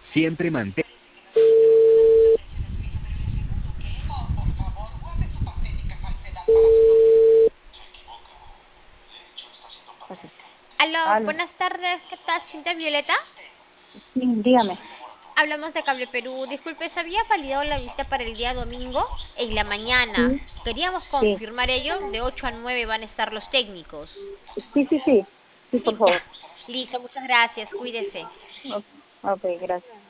Siempre mantén. Ok. Aló, Aló. buenas tardes, ¿qué tal, señorita Violeta? Sí, dígame. Hablamos de Cable Perú. Disculpe, ¿se había validado la visita para el día domingo en la mañana? Sí, Queríamos sí, confirmar ello. De 8 a 9 van a estar los técnicos. sí, sí, sí, sí, por Sí, ya. favor. Listo, muchas gracias. Cuídese. Ok, ok, gracias.